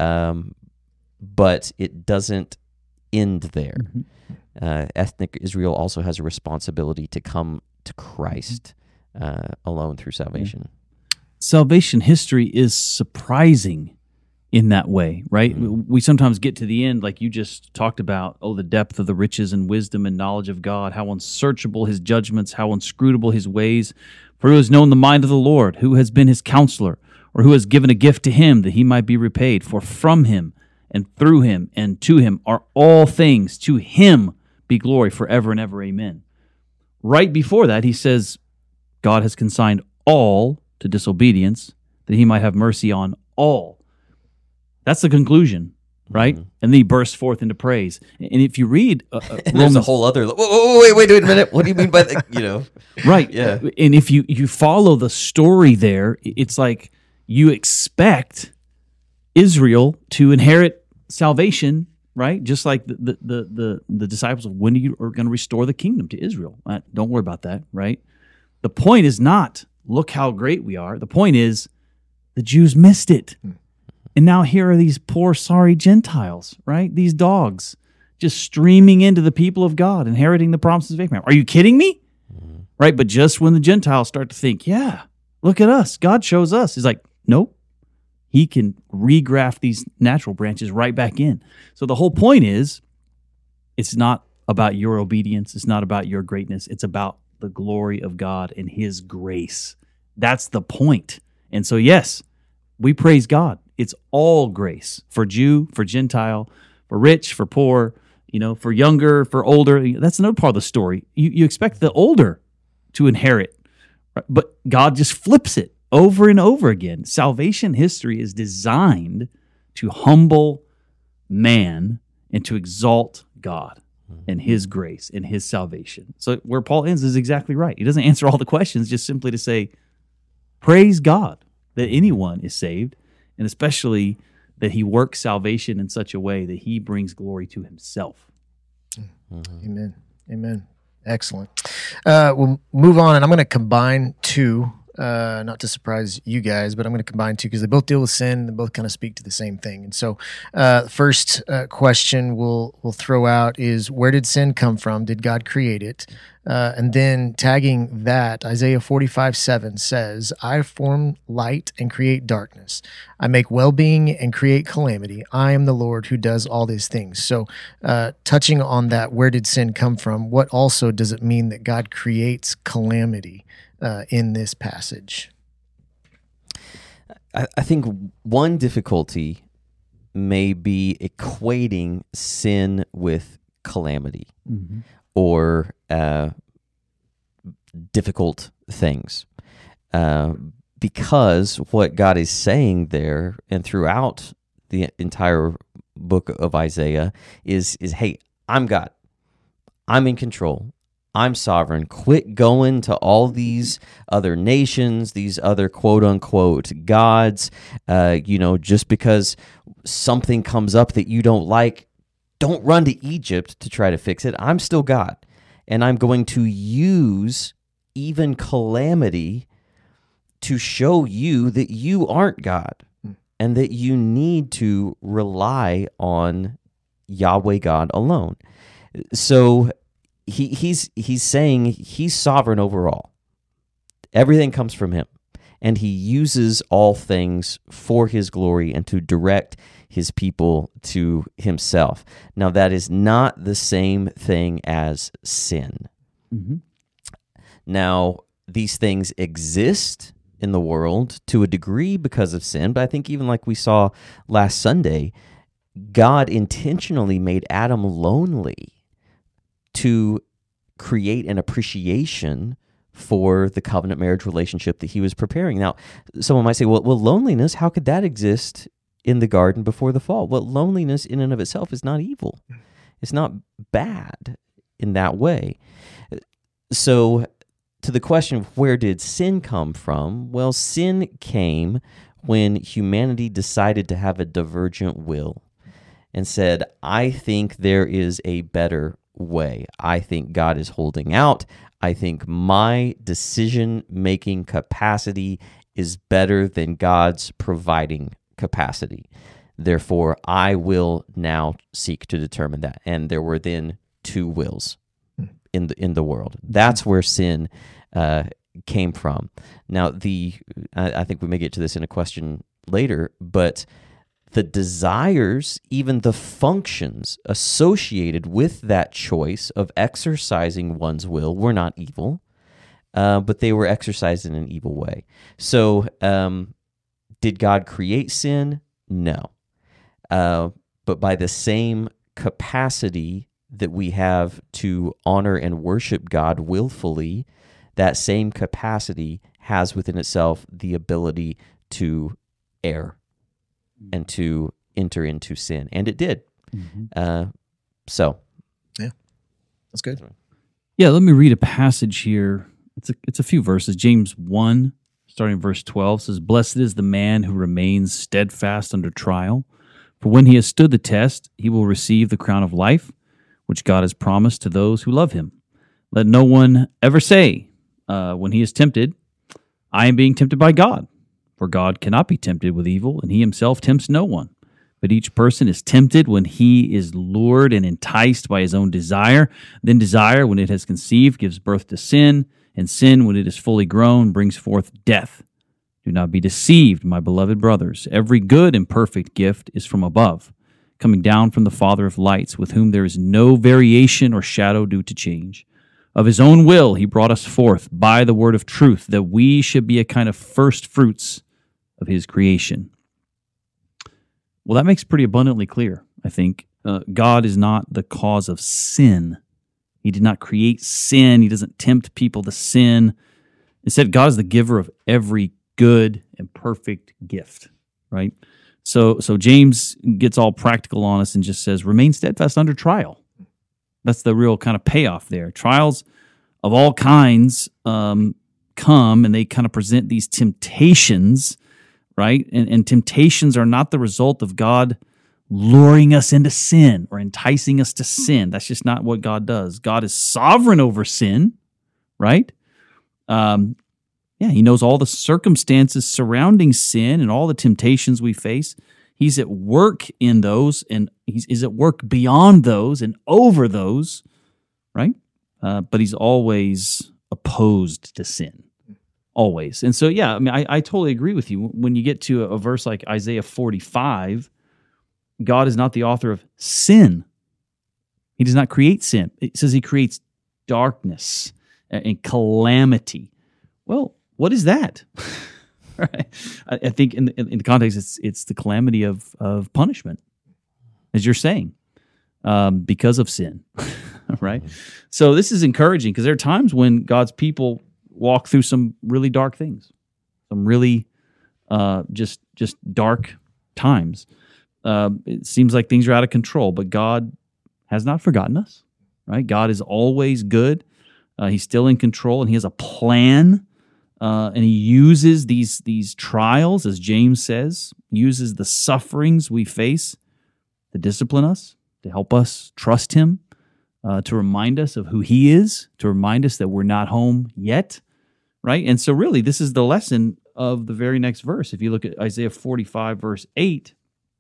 but it doesn't end there. Ethnic Israel also has a responsibility to come to Christ alone through salvation. Salvation history is surprising in that way, right? We sometimes get to the end, like you just talked about, the depth of the riches and wisdom and knowledge of God, how unsearchable his judgments, how inscrutable his ways. For who has known the mind of the Lord? Who has been his counselor? Or who has given a gift to him that he might be repaid? For from him and through him and to him are all things. To him be glory forever and ever. Amen. Right before that, he says, God has consigned all to disobedience, that he might have mercy on all. That's the conclusion, right? And then he bursts forth into praise. And if you read there's a whole other, wait a minute. What do you mean by that? Right. Yeah. And if you follow the story there, it's like you expect Israel to inherit salvation, right? Just like the disciples of when you are going to restore the kingdom to Israel. Don't worry about that, right? The point is not, look how great we are. The point is, the Jews missed it. And now here are these poor, sorry Gentiles, right? These dogs just streaming into the people of God, inheriting the promises of Abraham. Are you kidding me? Right? But just when the Gentiles start to think, yeah, look at us. God shows us. He's like, nope. He can regraft these natural branches right back in. So the whole point is, it's not about your obedience. It's not about your greatness. It's about the glory of God and his grace. That's the point. And so, yes, we praise God. It's all grace for Jew, for Gentile, for rich, for poor, for younger, for older. That's another part of the story. You expect the older to inherit, right? But God just flips it over and over again. Salvation history is designed to humble man and to exalt God and his grace and his salvation. So where Paul ends is exactly right. He doesn't answer all the questions, just simply to say, praise God that anyone is saved, and especially that he works salvation in such a way that he brings glory to himself. Amen. Amen. Excellent. We'll move on, and I'm going to combine two, not to surprise you guys, but I'm going to combine two because they both deal with sin and they both kind of speak to the same thing. And so the first question we'll throw out is, where did sin come from? Did God create it? And then tagging that, Isaiah 45:7 says, I form light and create darkness. I make well-being and create calamity. I am the Lord who does all these things. So touching on that, where did sin come from? What also does it mean that God creates calamity in this passage? I think one difficulty may be equating sin with calamity or difficult things. Because what God is saying there and throughout the entire book of Isaiah is hey, I'm God. I'm in control. I'm sovereign. Quit going to all these other nations, these other quote-unquote gods. Just because something comes up that you don't like, don't run to Egypt to try to fix it. I'm still God, and I'm going to use even calamity to show you that you aren't God and that you need to rely on Yahweh God alone. So he's saying he's sovereign over all. Everything comes from him, and he uses all things for his glory and to direct his people to himself. Now, that is not the same thing as sin. Now, these things exist in the world to a degree because of sin, but I think even like we saw last Sunday, God intentionally made Adam lonely to create an appreciation for the covenant marriage relationship that he was preparing. Now, someone might say, well, loneliness, how could that exist in the garden before the fall? Well, loneliness in and of itself is not evil. It's not bad in that way. So to the question of where did sin come from? Well, sin came when humanity decided to have a divergent will and said, I think there is a better way. I think God is holding out. I think my decision-making capacity is better than God's providing capacity. Therefore, I will now seek to determine that. And there were then two wills in the world. That's where sin came from. Now, I think we may get to this in a question later, but the desires, even the functions associated with that choice of exercising one's will were not evil, but they were exercised in an evil way. So, did God create sin? No. But by the same capacity that we have to honor and worship God willfully, that same capacity has within itself the ability to err and to enter into sin. And it did. So. Yeah, that's good. Yeah, let me read a passage here. It's a few verses. James 1, starting in verse 12, says, Blessed is the man who remains steadfast under trial, for when he has stood the test, he will receive the crown of life, which God has promised to those who love him. Let no one ever say, when he is tempted, I am being tempted by God. For God cannot be tempted with evil, and he himself tempts no one. But each person is tempted when he is lured and enticed by his own desire. Then desire, when it has conceived, gives birth to sin, and sin, when it is fully grown, brings forth death. Do not be deceived, my beloved brothers. Every good and perfect gift is from above, coming down from the Father of lights, with whom there is no variation or shadow due to change. Of his own will he brought us forth by the word of truth, that we should be a kind of first fruits of his creation. Well, that makes pretty abundantly clear, I think. God is not the cause of sin. He did not create sin. He doesn't tempt people to sin. Instead, God is the giver of every good and perfect gift, right? So James gets all practical on us and just says, remain steadfast under trial. That's the real kind of payoff there. Trials of all kinds come, and they kind of present these temptations, right? And temptations are not the result of God luring us into sin or enticing us to sin. That's just not what God does. God is sovereign over sin, right? He knows all the circumstances surrounding sin and all the temptations we face. He's at work in those, and he's at work beyond those and over those, right? But he's always opposed to sin, always. And so, I mean, I totally agree with you. When you get to a verse like Isaiah 45, God is not the author of sin. He does not create sin. It says he creates darkness and calamity. Well, what is that? Right? I think in the context, it's the calamity of punishment, as you're saying, because of sin, right? So this is encouraging because there are times when God's people walk through some really dark things, some really just dark times. It seems like things are out of control, but God has not forgotten us, right? God is always good. He's still in control, and he has a plan. And he uses these trials, as James says, uses the sufferings we face to discipline us, to help us trust him, to remind us of who he is, to remind us that we're not home yet, right? And so really, this is the lesson of the very next verse. If you look at Isaiah 45, verse 8,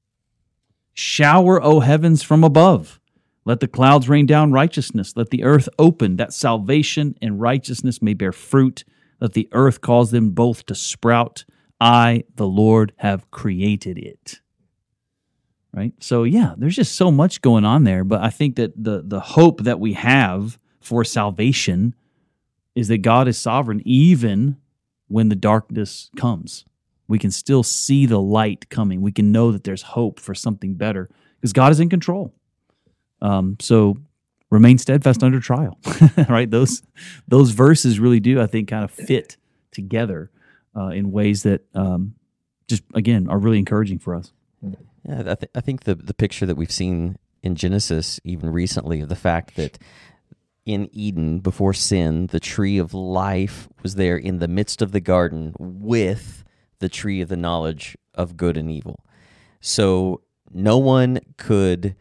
shower, O heavens, from above. Let the clouds rain down righteousness. Let the earth open, that salvation and righteousness may bear fruit. Let the earth cause them both to sprout. I, the Lord, have created it. Right? So, there's just so much going on there. But I think that the hope that we have for salvation is that God is sovereign even when the darkness comes. We can still see the light coming. We can know that there's hope for something better because God is in control. So remain steadfast under trial, right? Those verses really do, I think, kind of fit together in ways that just, again, are really encouraging for us. Yeah, I think the picture that we've seen in Genesis even recently of the fact that in Eden, before sin, the tree of life was there in the midst of the garden with the tree of the knowledge of good and evil. So no one could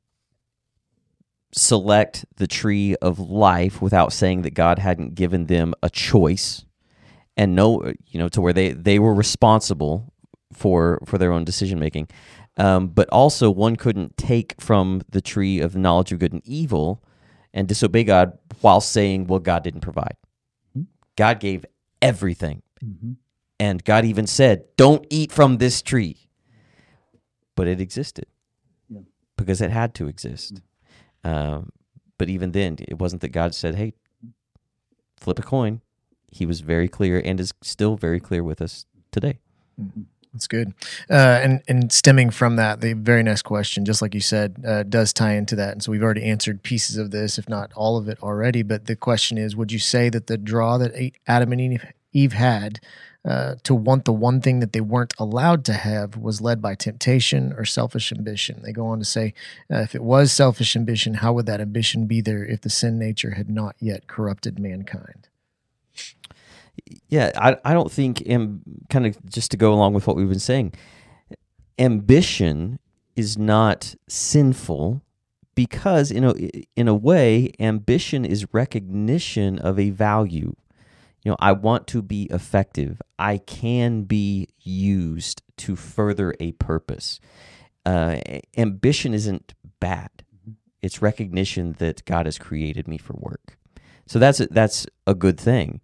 select the tree of life without saying that God hadn't given them a choice, and to where they were responsible for their own decision making. But also, one couldn't take from the tree of the knowledge of good and evil and disobey God while saying, well, God didn't provide. Mm-hmm. God gave everything. Mm-hmm. And God even said, don't eat from this tree. But it existed because it had to exist. But even then, it wasn't that God said, hey, flip a coin. He was very clear and is still very clear with us today. That's good. And stemming from that, the very next question, just like you said, does tie into that. And so we've already answered pieces of this, if not all of it already. But the question is, would you say that the draw that Adam and Eve had to want the one thing that they weren't allowed to have was led by temptation or selfish ambition? They go on to say, if it was selfish ambition, how would that ambition be there if the sin nature had not yet corrupted mankind? Yeah, I don't think, kind of just to go along with what we've been saying, ambition is not sinful because, in a way, ambition is recognition of a value. I want to be effective. I can be used to further a purpose. Ambition isn't bad. It's recognition that God has created me for work. So that's a good thing.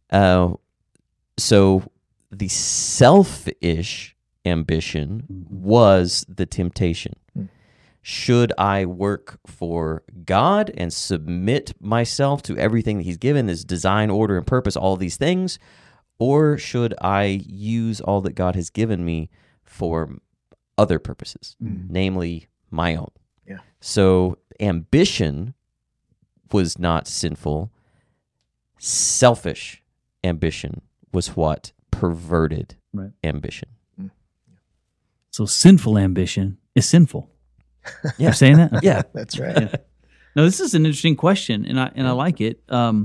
So the selfish ambition was the temptation. Should I work for God and submit myself to everything that He's given, His design, order, and purpose, all of these things? Or should I use all that God has given me for other purposes, namely my own? Yeah. So ambition was not sinful. Selfish ambition was what perverted ambition. So sinful ambition is sinful. Yeah. You're saying that? Yeah. That's right. No, this is an interesting question, and I like it.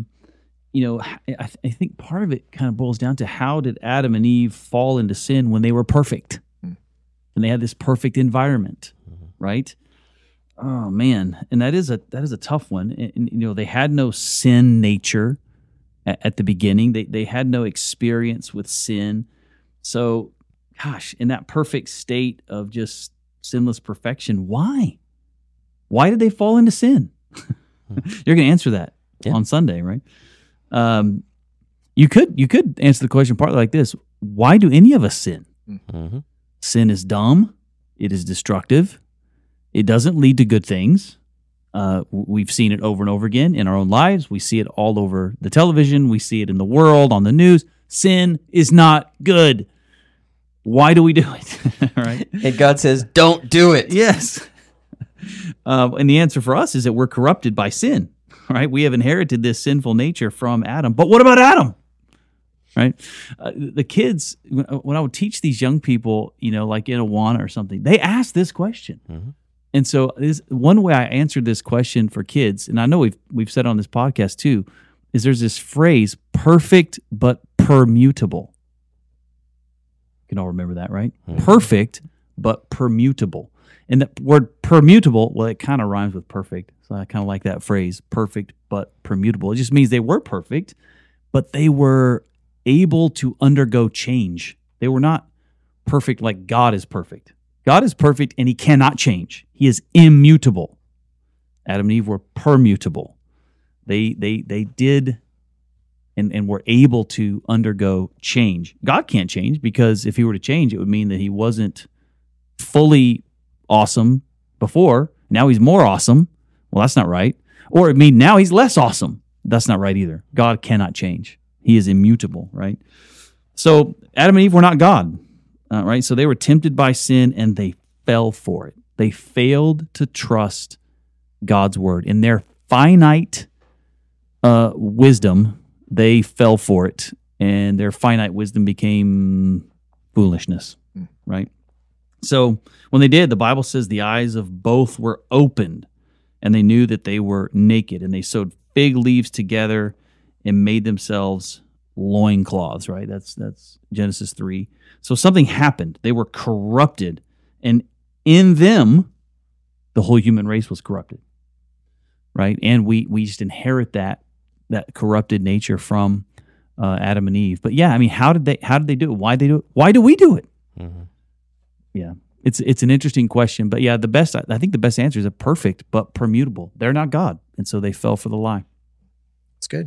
I think part of it kind of boils down to how did Adam and Eve fall into sin when they were perfect, and they had this perfect environment, right? Oh man, and that is a tough one. And they had no sin nature at the beginning. They had no experience with sin. So, gosh, in that perfect state of just sinless perfection, why? Why did they fall into sin? You're going to answer that on Sunday, right? You could answer the question partly like this: why do any of us sin? Mm-hmm. Sin is dumb. It is destructive. It doesn't lead to good things. We've seen it over and over again in our own lives. We see it all over the television. We see it in the world, on the news. Sin is not good. Why do we do it? Right? And God says, don't do it. Yes. And the answer for us is that we're corrupted by sin. Right? We have inherited this sinful nature from Adam. But what about Adam? Right? The kids, when I would teach these young people, like in Awana or something, they ask this question. Mm-hmm. And so one way I answered this question for kids, and I know we've said on this podcast too, is there's this phrase, perfect but permutable. You can all remember that, right? Mm-hmm. Perfect but permutable. And the word permutable, well, it kind of rhymes with perfect. So I kind of like that phrase, perfect but permutable. It just means they were perfect, but they were able to undergo change. They were not perfect like God is perfect. God is perfect and he cannot change. He is immutable. Adam and Eve were permutable. They did and were able to undergo change. God can't change because if he were to change, it would mean that he wasn't fully awesome before. Now he's more awesome. Well, that's not right. Or it means now he's less awesome. That's not right either. God cannot change. He is immutable, right? So Adam and Eve were not God. Right? So they were tempted by sin and they fell for it. They failed to trust God's word. In their finite wisdom, they fell for it, and their finite wisdom became foolishness, right? So when they did, the Bible says the eyes of both were opened, and they knew that they were naked, and they sewed fig leaves together and made themselves loincloths, right? That's Genesis 3. So something happened. They were corrupted, and in them, the whole human race was corrupted, right? And we just inherit that corrupted nature from Adam and Eve. But yeah, I mean, how did they do it? Why they do it? Why do we do it? Mm-hmm. Yeah, it's an interesting question. But yeah, I think the best answer is a perfect but permutable. They're not God, and so they fell for the lie. That's good.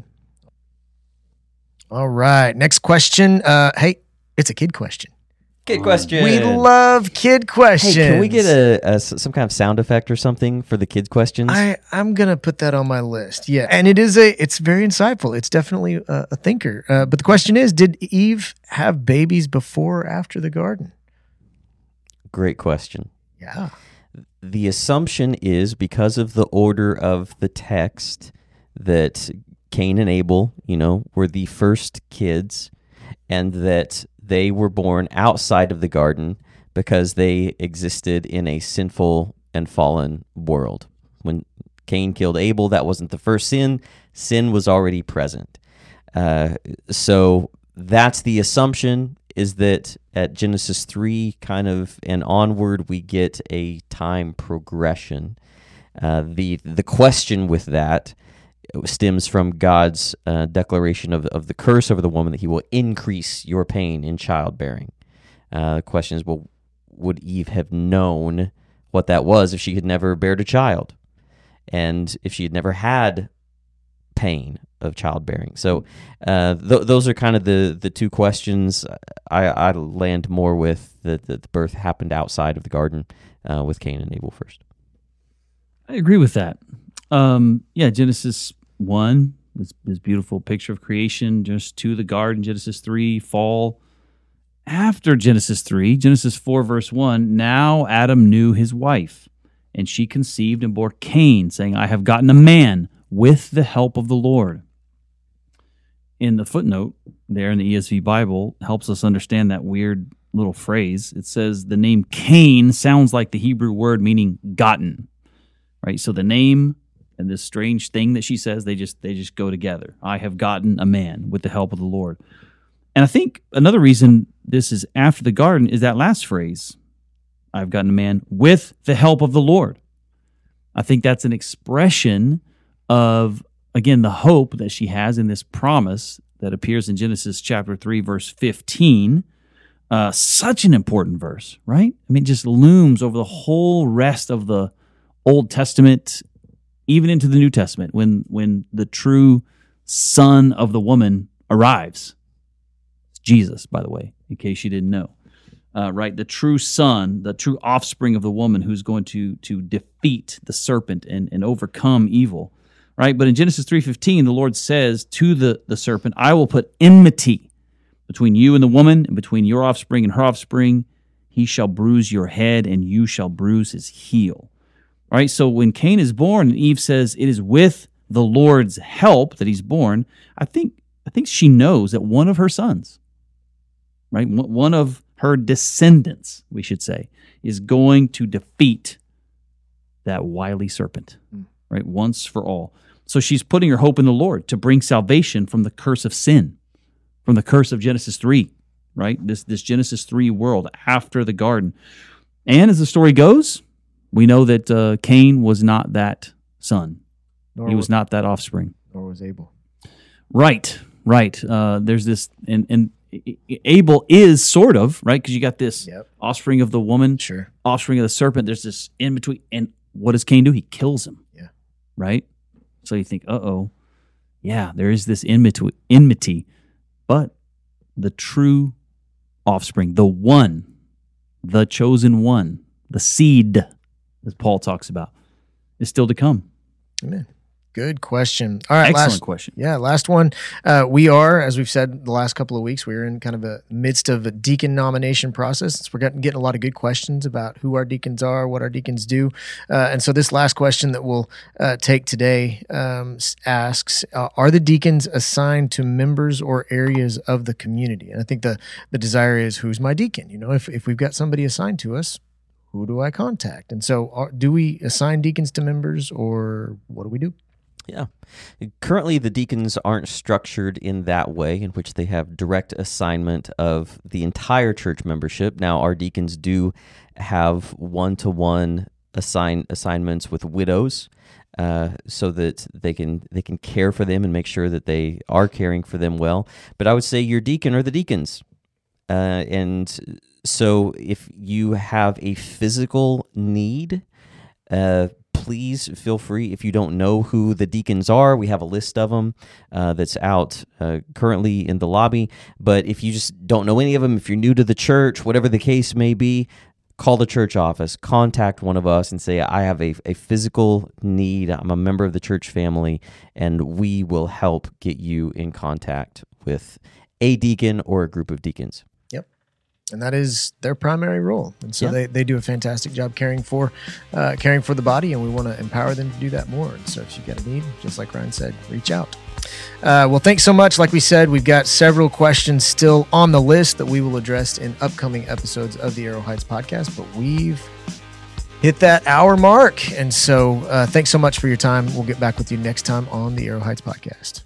All right, next question. Hey, it's a kid question. Kid question. We love kid questions. Hey, can we get some kind of sound effect or something for the kids' questions? I'm gonna put that on my list. Yeah, and it's very insightful. It's definitely a thinker. But the question is, did Eve have babies before or after the garden? Great question. Yeah. The assumption is because of the order of the text that Cain and Abel, were the first kids, and that they were born outside of the garden because they existed in a sinful and fallen world. When Cain killed Abel, that wasn't the first sin. Sin was already present. So that's the assumption, is that at Genesis 3 kind of and onward, we get a time progression. The question with that stems from God's declaration of the curse over the woman, that he will increase your pain in childbearing. The question is, well, would Eve have known what that was if she had never bared a child, and if she had never had pain of childbearing? So those are kind of the two questions. I land more with the birth happened outside of the garden with Cain and Abel first. I agree with that. Genesis 1, this beautiful picture of creation. Genesis 2, the garden. Genesis 3, fall. After Genesis 3, Genesis 4, verse 1, now Adam knew his wife, and she conceived and bore Cain, saying, I have gotten a man with the help of the Lord. In the footnote there in the ESV Bible helps us understand that weird little phrase. It says the name Cain sounds like the Hebrew word meaning gotten, right? So the name and this strange thing that she says, they just go together. I have gotten a man with the help of the Lord. And I think another reason this is after the garden is that last phrase, I've gotten a man with the help of the Lord. I think that's an expression of, again, the hope that she has in this promise that appears in Genesis chapter 3, verse 15. Such an important verse, right? I mean, it just looms over the whole rest of the Old Testament, even into the New Testament, when the true son of the woman arrives. It's Jesus, by the way, in case you didn't know. Right? The true son, the true offspring of the woman who's going to defeat the serpent and overcome evil. Right? But in Genesis 3:15, the Lord says to the serpent, I will put enmity between you and the woman, and between your offspring and her offspring. He shall bruise your head, and you shall bruise his heel. All right, so when Cain is born, and Eve says it is with the Lord's help that he's born, I think she knows that one of her sons, right, one of her descendants, we should say, is going to defeat that wily serpent, right, once for all. So she's putting her hope in the Lord to bring salvation from the curse of sin, from the curse of Genesis 3, right, this Genesis 3 world after the garden. And as the story goes, we know that Cain was not that son. He was not that offspring. Nor was Abel. Right. There's this, and Abel is sort of, right? Because you got this offspring of the woman, offspring of the serpent. There's this in between. And what does Cain do? He kills him. Yeah. Right? So you think, yeah, there is this enmity. But the true offspring, the one, the chosen one, the seed, as Paul talks about, is still to come. Amen. Good question. All right. Excellent question. Yeah. Last one. We are, as we've said the last couple of weeks, we're in kind of a midst of a deacon nomination process. We're getting a lot of good questions about who our deacons are, what our deacons do. And so this last question that we'll take today asks, are the deacons assigned to members or areas of the community? And I think the desire is, who's my deacon? You know, if we've got somebody assigned to us, who do I contact? And so do we assign deacons to members, or what do we do? Yeah. Currently, the deacons aren't structured in that way, in which they have direct assignment of the entire church membership. Now, our deacons do have one-to-one assignments with widows, so that they can care for them and make sure that they are caring for them well. But I would say your deacon are the deacons, and so if you have a physical need, please feel free. If you don't know who the deacons are, we have a list of them that's out currently in the lobby. But if you just don't know any of them, if you're new to the church, whatever the case may be, call the church office, contact one of us and say, I have a physical need. I'm a member of the church family, and we will help get you in contact with a deacon or a group of deacons. And that is their primary role. And so they do a fantastic job caring for the body, and we want to empower them to do that more. And so if you've got a need, just like Ryan said, reach out. Well, thanks so much. Like we said, we've got several questions still on the list that we will address in upcoming episodes of the Arrow Heights podcast, but we've hit that hour mark. And so thanks so much for your time. We'll get back with you next time on the Arrow Heights podcast.